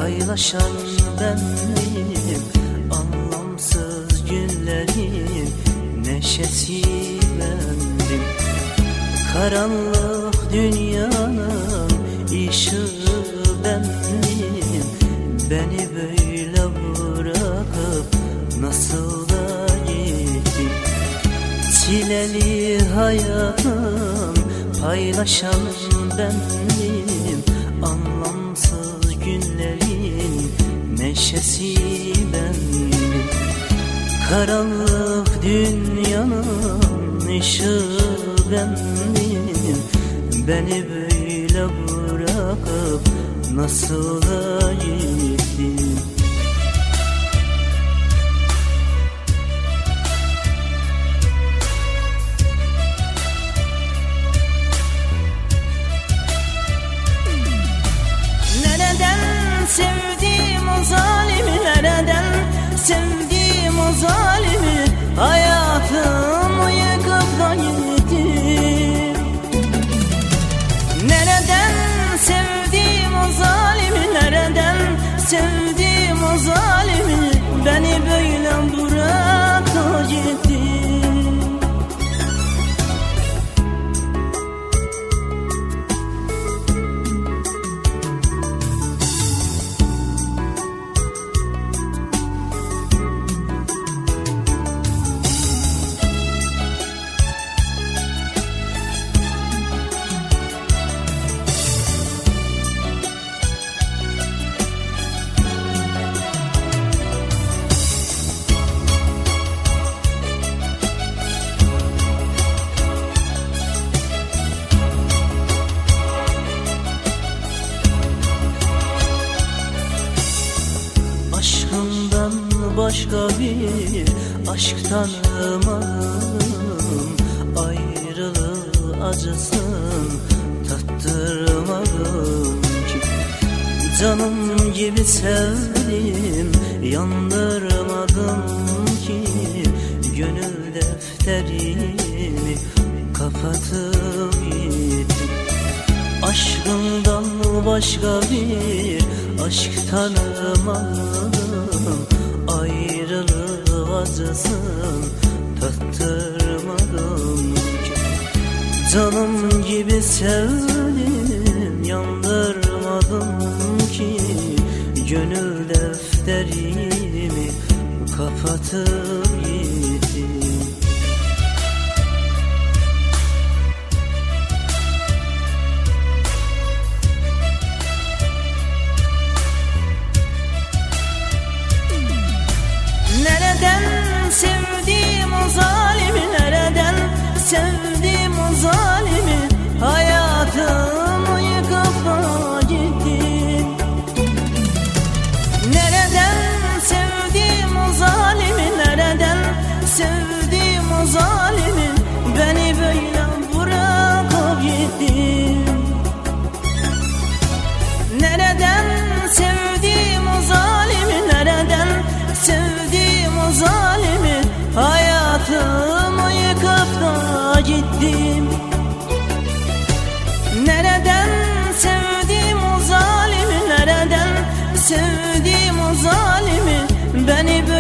paylaşan bendim, anlamsız günlerin neşesi bendim. Karanlık dünyanın ışığı bendim, beni böyle bırakıp nasıl da gittin. Çileli hayatım paylaşan bendim, anlamsız günlerin neşesi bendim. Karanlık dünyanın ışığı bendim, beni böyle bırakıp nasıl da gittin. Nereden sevdim o zalimi, nereden sevdim o zalimi, hayatımı yıkıp da gitti. Nereden sevdim o zalimi, nereden sevdim o zalimi, beni böyle bıraktı gitti. Aşkından başka bir aşk tanımadım, ayrılığı acısın tattırmadım ki. Canım gibi sevdim, yandırmadım ki. Gönül defterimi kapatıp gittim. Aşkından başka bir aşk tanımadım, ayrılığı acısın tattırmadım ki. Canım gibi sevdim, yandırmadım ki. Gönül defterimi kapatıp gittim. Nereden sevdim o zalimi, nereden sevdim o zalimi, hayatımı yıkıp da gitti. Nereden sevdim o zalimi, nereden sevdim o zalimi, beni böyle bırakıp gitti. Nereden sevdim o zalimi, nereden sevdim o zalimi, hayatımı yıkıp da gittim. Nereden sevdim o zalimi, nereden sevdim o zalimi, beni böyle